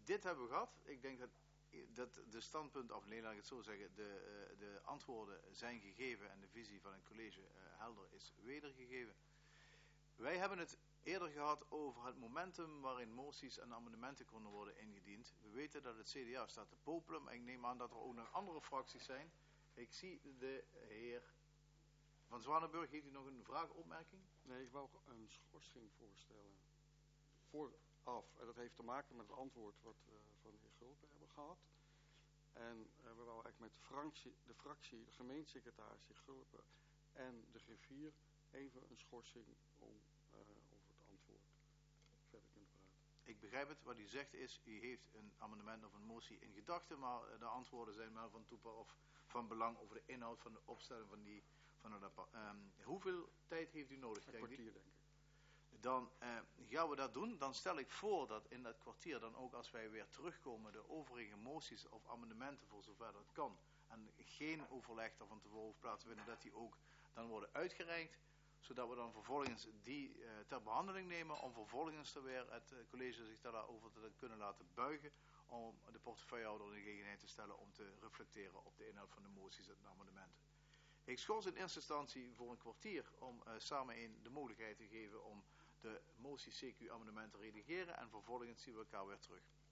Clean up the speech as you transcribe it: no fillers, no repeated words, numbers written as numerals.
Dit hebben we gehad. Ik denk dat de standpunt, of nee, laat ik het zo zeggen, de antwoorden zijn gegeven en de visie van het college helder is wedergegeven. Wij hebben het eerder gehad over het momentum waarin moties en amendementen konden worden ingediend. We weten dat het CDA staat te popelen, en ik neem aan dat er ook nog andere fracties zijn. Ik zie de heer Van Zwanenburg. Heeft u nog een vraag, opmerking? Nee, ik wou een schorsing voorstellen. Vooraf. En dat heeft te maken met het antwoord wat we van de heer Gulpen hebben gehad. En we wouden eigenlijk met de fractie, de gemeentesecretaris, de heer Gulpen en de griffier even een schorsing om over het antwoord verder kunnen praten. Ik begrijp het. Wat u zegt is, u heeft een amendement of een motie in gedachten, maar de antwoorden zijn wel van toepassing of van belang over de inhoud van de opstelling van het rapport. Hoeveel tijd heeft u nodig? Een kwartier, denk ik. Dan gaan we dat doen. Dan stel ik voor dat in dat kwartier dan ook, als wij weer terugkomen, de overige moties of amendementen, voor zover dat kan, en geen overleg er van tevoren over plaatsvinden, dat die ook dan worden uitgereikt, zodat we dan vervolgens die ter behandeling nemen, om vervolgens er weer het college zich daarover te kunnen laten buigen, om de portefeuillehouder in de gelegenheid te stellen om te reflecteren op de inhoud van de moties en de amendementen. Ik schors in eerste instantie voor een kwartier om samen de mogelijkheid te geven om de moties CQ-amendementen te redigeren, en vervolgens zien we elkaar weer terug.